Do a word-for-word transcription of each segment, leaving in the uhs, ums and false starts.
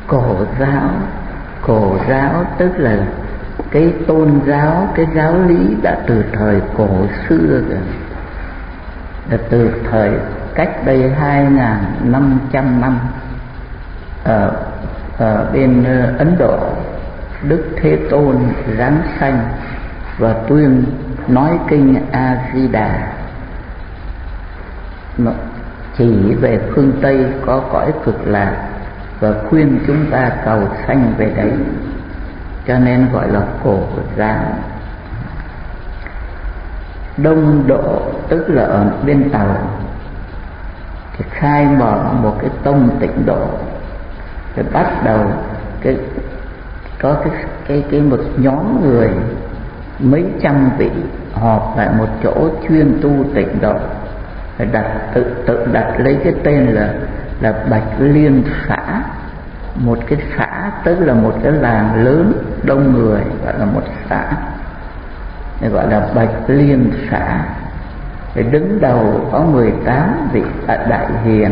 Cổ giáo, cổ giáo tức là cái tôn giáo, cái giáo lý đã từ thời cổ xưa rồi, là từ thời cách đây hai nghìn năm trăm năm ở, ở bên Ấn Độ. Đức Thế Tôn giáng sanh và tuyên nói kinh A Di Đà, chỉ về phương Tây có cõi cực lạc và khuyên chúng ta cầu sanh về đấy, cho nên gọi là cổ giáo. Đông Độ tức là ở bên Tàu thì khai mở một cái tông Tịnh Độ, thì bắt đầu cái có cái cái cái một nhóm người mấy trăm vị họp lại một chỗ chuyên tu Tịnh Độ, phải đặt tự tự đặt lấy cái tên là là Bạch Liên xã. Một cái xã tức là một cái làng lớn đông người, gọi là một xã, để gọi là Bạch Liên xã. Để đứng đầu có mười tám vị đại hiền,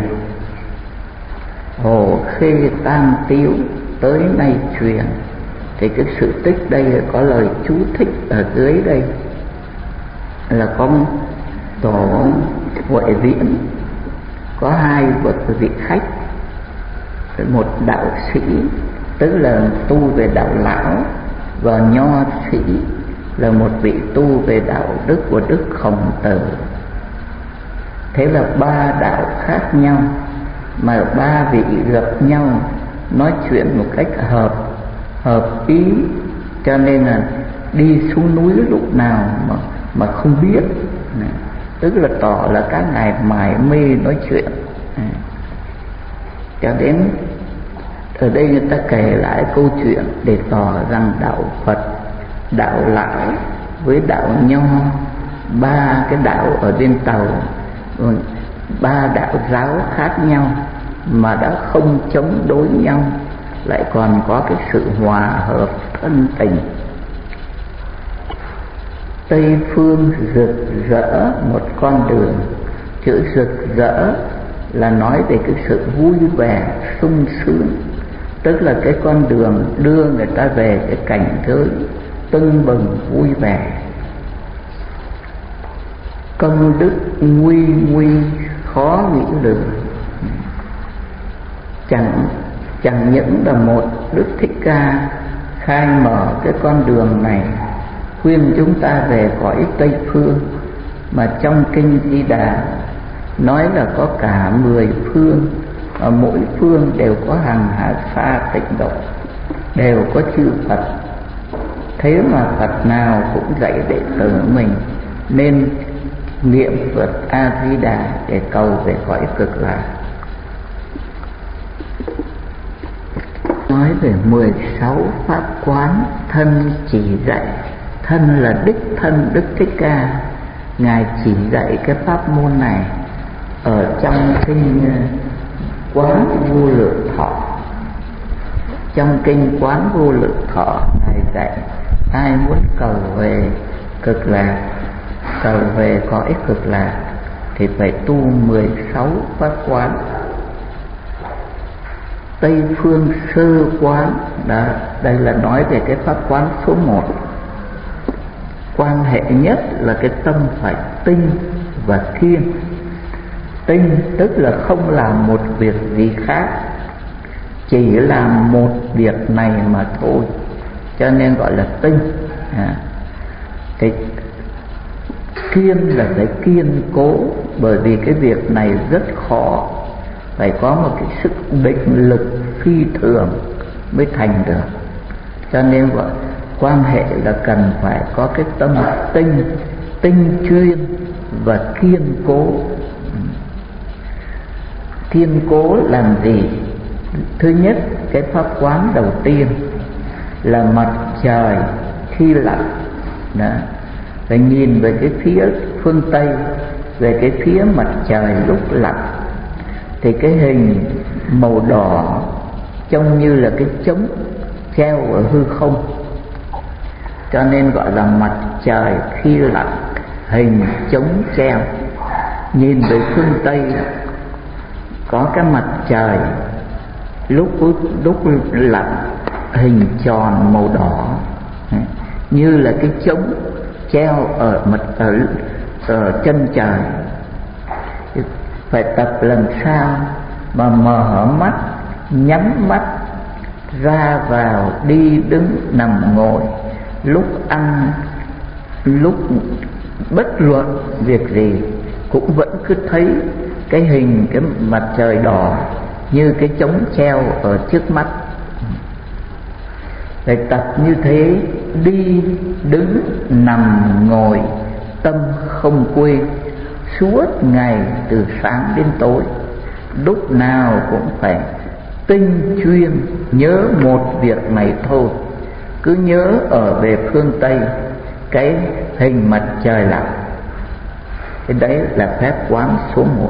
Hồ Khê Tam Tiếu tới nay truyền. Thì cái sự tích đây có lời chú thích ở dưới đây là có tổ Huệ Viễn, có hai bậc vị khách, một đạo sĩ tức là tu về đạo lão, và nho sĩ là một vị tu về đạo đức của Đức Khổng Tử. Thế là ba đạo khác nhau mà ba vị gặp nhau nói chuyện một cách hợp hợp ý, cho nên là đi xuống núi lúc nào mà mà không biết, tức là tỏ là các ngài mải mê nói chuyện. Cho đến ở đây người ta kể lại câu chuyện để tỏ rằng đạo Phật, đạo lão với đạo nho, ba cái đạo ở bên Tàu, ba đạo giáo khác nhau mà đã không chống đối nhau, lại còn có cái sự hòa hợp thân tình. Tây phương rực rỡ một con đường. Chữ rực rỡ là nói về cái sự vui vẻ sung sướng, tức là cái con đường đưa người ta về cái cảnh giới tưng bừng vui vẻ. Công đức nguy nguy khó nghĩ lường. Chẳng chẳng những là một Đức Thích Ca khai mở cái con đường này khuyên chúng ta về cõi Tây phương, mà trong kinh Di Đà nói là có cả mười phương, ở mỗi phương đều có hàng hà sa Tịnh Độ, đều có chư Phật. Thế mà Phật nào cũng dạy đệ tử mình nên niệm Phật A Di Đà để cầu về cõi cực lạc. Nói về mười sáu pháp quán thân chỉ dạy. Thân là đích thân Đức Thích Ca, ngài chỉ dạy cái pháp môn này ở trong kinh Quán Vô Lượng Thọ. Trong kinh Quán Vô Lượng Thọ, ngài dạy ai muốn cầu về cực lạc, cầu về cõi cực lạc thì phải tu mười sáu pháp quán. Tây phương sơ quán đó, đây là nói về cái pháp quán số một. Quan hệ nhất là cái tâm phải tinh và kiên. Tinh tức là không làm một việc gì khác, chỉ làm một việc này mà thôi, cho nên gọi là tinh. à, cái kiên là phải kiên cố, bởi vì cái việc này rất khó, phải có một cái sức định lực phi thường mới thành được, cho nên gọi quan hệ là cần phải có cái tâm tinh tinh chuyên và kiên cố. Kiên cố làm gì? Thứ nhất, cái pháp quán đầu tiên là mặt trời khi lặn đó, phải nhìn về cái phía phương Tây, về cái phía mặt trời lúc lặn, thì cái hình màu đỏ trông như là cái trống treo ở hư không, cho nên gọi là mặt trời khi lặn, hình trống treo. Nhìn về phương Tây có cái mặt trời lúc lúc lặn hình tròn màu đỏ như là cái trống treo ở mặt ở, ở chân trời. Phải tập làm sao mà mở mắt, nhắm mắt, ra vào, đi đứng nằm ngồi, lúc ăn lúc bất luận việc gì cũng vẫn cứ thấy cái hình cái mặt trời đỏ như cái trống treo ở trước mắt. Phải tập như thế, đi đứng nằm ngồi, tâm không quên, suốt ngày từ sáng đến tối, lúc nào cũng phải tinh chuyên nhớ một việc này thôi. Cứ nhớ ở về phương Tây cái hình mặt trời lặn. Cái đấy là phép quán số một.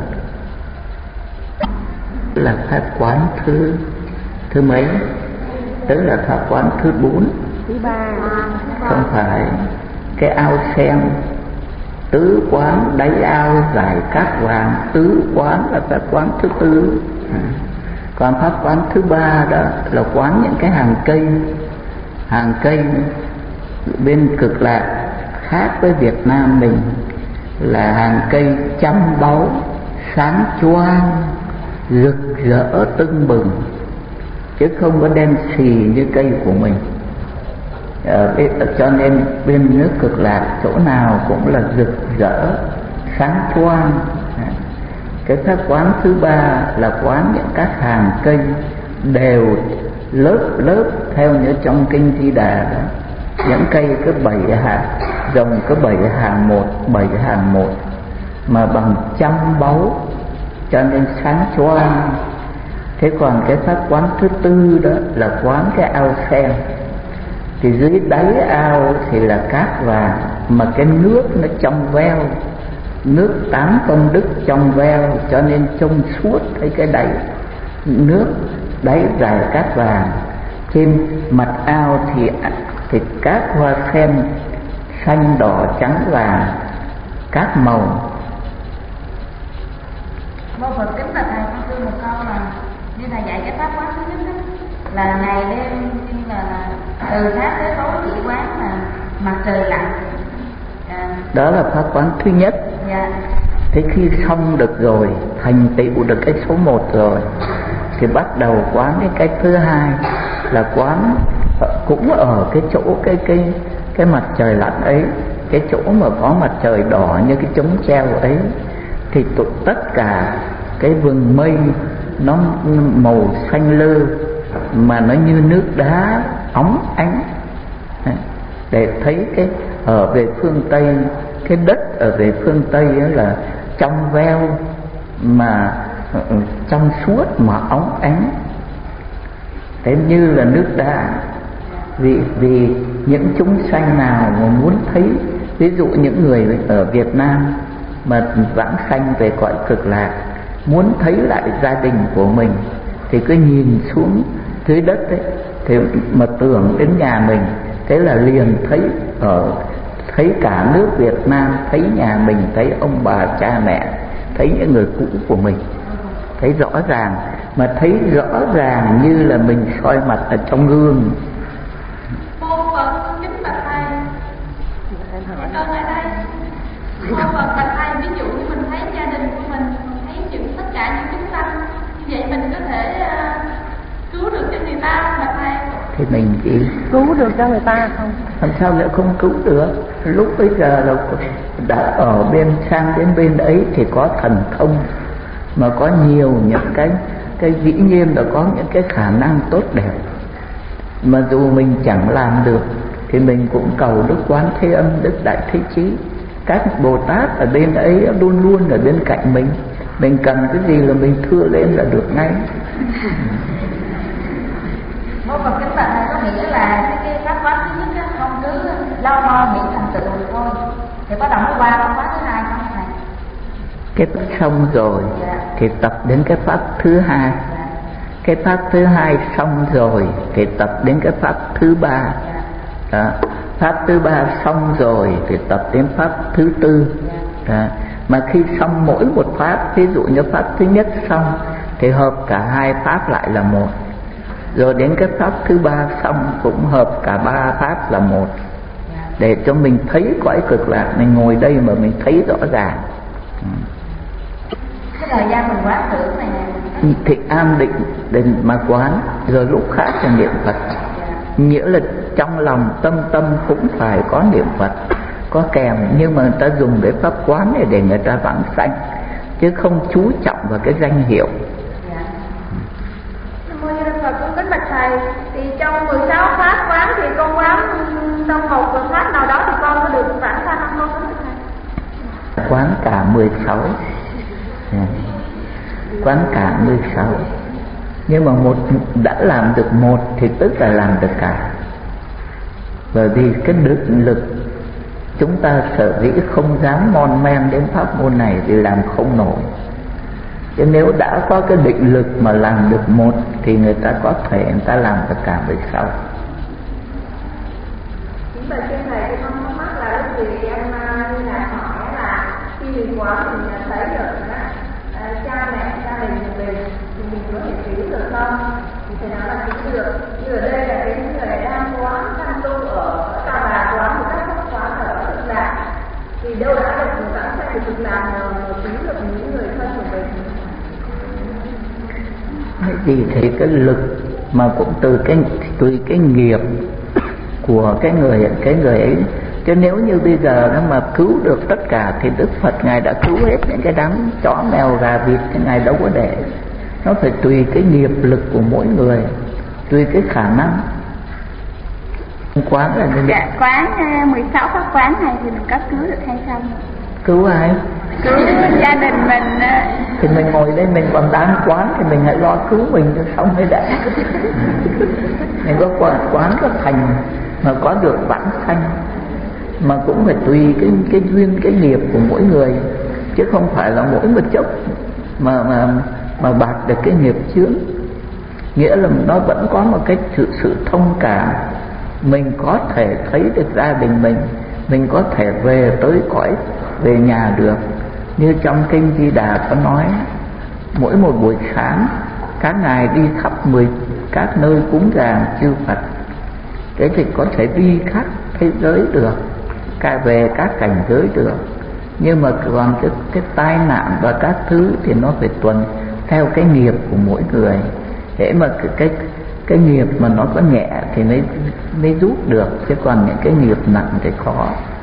Là phép quán thứ thứ mấy? Tức là pháp quán thứ bốn. Thứ ba. Không phải. Cái ao sen tứ quán, đáy ao dài cát vàng, tứ quán là pháp quán thứ tư. Còn pháp quán thứ ba đó là quán những cái hàng cây. Hàng cây bên Cực Lạc khác với Việt Nam mình là hàng cây trăm báu, sáng choang, rực rỡ tưng bừng, chứ không có đen xì như cây của mình. Ờ, cho nên bên nước Cực Lạc chỗ nào cũng là rực rỡ, sáng choang. Cái pháp quán thứ ba là quán những các hàng cây đều lớp lớp theo như trong kinh Di Đà đó. Những cây cứ bảy hàng, dòng cứ bảy hàng một, bảy hàng một mà bằng trăm báu, cho nên sáng choang. Thế còn cái pháp quán thứ tư đó là quán cái ao sen. Thì dưới đáy ao thì là cát vàng, mà cái nước nó trong veo, nước tám công đức trong veo, cho nên trông suốt thấy cái đáy nước, đáy dài cát vàng. Trên mặt ao thì thì cát hoa sen xanh đỏ trắng vàng, cát màu. Vô Phật kính là thầy con thưa một câu là như thầy dạy cái pháp quán thứ nhất đó, là ngày đêm như là, là từ sáng tới tối chỉ quán là mặt trời lặn. À, đó là pháp quán thứ nhất. Dạ. Thế khi xong được rồi, thành tựu được cái số một rồi, thì bắt đầu quán cái cái thứ hai là quán cũng ở cái chỗ cái cái cái mặt trời lặn ấy, cái chỗ mà có mặt trời đỏ như cái trống treo ấy, thì tụ tất cả cái vầng mây nó màu xanh lơ mà nó như nước đá óng ánh. Để thấy cái ở về phương Tây, cái đất ở về phương Tây ấy là trong veo mà trong suốt mà óng ánh, thế như là nước đá. Vì vì những chúng sanh nào mà muốn thấy, ví dụ những người ở Việt Nam mà vãng sanh về cõi Cực Lạc, muốn thấy lại gia đình của mình thì cứ nhìn xuống dưới đất ấy, thì mà tưởng đến nhà mình, thế là liền thấy ở thấy cả nước Việt Nam, thấy nhà mình, thấy ông bà cha mẹ, thấy những người cũ của mình, thấy rõ ràng, mà thấy rõ ràng như là mình soi mặt ở trong gương. Mô Phật kính bạch thầy, con ở đây. Mô Phật bạch thầy, ví dụ như mình thấy gia đình của mình, thấy những tất cả những chúng sanh, như vậy mình có thể uh, cứu được cho người ta không bạch thầy? Thì mình chỉ cứu được cho người ta không? Làm sao lại không cứu được? Lúc bây giờ là đã ở bên sang đến bên ấy thì có thần thông, mà có nhiều những cái cái dĩ nhiên là có những cái khả năng tốt đẹp, mà dù mình chẳng làm được thì mình cũng cầu Đức Quán Thế Âm, Đức Đại Thế Chí, các Bồ Tát ở bên ấy luôn luôn ở bên cạnh mình. Mình cần cái gì là mình thưa lên là được ngay. Mô Phật kính bạch thầy, có nghĩa là cái, cái pháp quán thứ nhất á, không cứ lo lo miễn thành tựu được thôi, thì bắt đầu mới qua pháp quán thứ hai không thầy? Cái pháp xong rồi Dạ. thì tập đến cái pháp thứ hai. Dạ. Cái pháp thứ hai xong rồi thì tập đến cái pháp thứ ba. Đó. Pháp thứ ba xong rồi thì tập đến pháp thứ tư. Đó. Mà khi xong mỗi một pháp, ví dụ như pháp thứ nhất xong thì hợp cả hai pháp lại là một. Rồi đến cái pháp thứ ba xong cũng hợp cả ba pháp là một, để cho mình thấy cõi cực lạc. Mình ngồi đây mà mình thấy rõ ràng. Cái thời gian mình quán tưởng này thì an định định mà quán, rồi lúc khác là niệm Phật. Nghĩa là trong lòng tâm tâm cũng phải có niệm Phật, có kèm, nhưng mà người ta dùng cái pháp quán này để người ta vãng sanh, chứ không chú trọng vào cái danh hiệu. Mô Như Lai Phật. Con kính bạch thầy, thì trong mười sáu pháp quán thì con quán trong một pháp nào đó thì con có được vãng sanh không con kính bạch thầy? Quán cả mười sáu, quán cả mười sáu, nhưng mà một đã làm được một thì tức là làm được cả. Bởi vì cái đức lực chúng ta sở dĩ không dám mon men đến pháp môn này thì làm không nổi. Chứ nếu đã có cái định lực mà làm được một thì người ta có thể người ta làm được cả mười sáu. Chính bởi trên thầy thì con không mắc là lúc gì em như là hỏi là khi mình quán mình thấy được đó, cha mẹ gia đình của mình thì mình có thể cứu được không? Thì thầy nói là cứu được. Như ở đây là cái người đang quán tham tu ở Tà Bà, quán một cách không quán ở Cực Lạc, thì đâu đã được một vãng sanh của Cực Lạc mà cứu được những người thân của mình. Vì thế cái lực mà cũng từ cái tùy cái nghiệp của cái người cái người ấy. Chứ nếu như bây giờ nó mà cứu được tất cả thì Đức Phật Ngài đã cứu hết những cái đám chó mèo gà vịt, thì Ngài đâu có để. Nó phải tùy cái nghiệp lực của mỗi người, tùy cái khả năng. Quán là nên dạ, quán mười sáu pháp quán này thì mình có cứu được hay không? Cứu ai? Cứu gia đình mình. Thì mình ngồi đây mình còn đang quán thì mình hãy lo cứu mình cho xong mới đã. Mình có quán, quán có thành mà có được vãng sanh, mà cũng phải tùy cái cái duyên cái nghiệp của mỗi người, chứ không phải là mỗi một chốc mà mà mà bạc được cái nghiệp chướng. Nghĩa là nó vẫn có một cái sự sự thông cảm. Mình có thể thấy được gia đình mình, mình có thể về tới cõi về nhà được. Như trong kinh Di Đà có nói, mỗi một buổi sáng các ngài đi khắp mười các nơi cúng dường chư Phật. Thế thì có thể đi khắp thế giới được, cả về các cảnh giới được. Nhưng mà còn cái, cái tai nạn và các thứ thì nó phải tuần theo cái nghiệp của mỗi người. Thế mà cái, cái, cái nghiệp mà nó có nhẹ thì mới, mới giúp được, chứ còn những cái nghiệp nặng thì khó.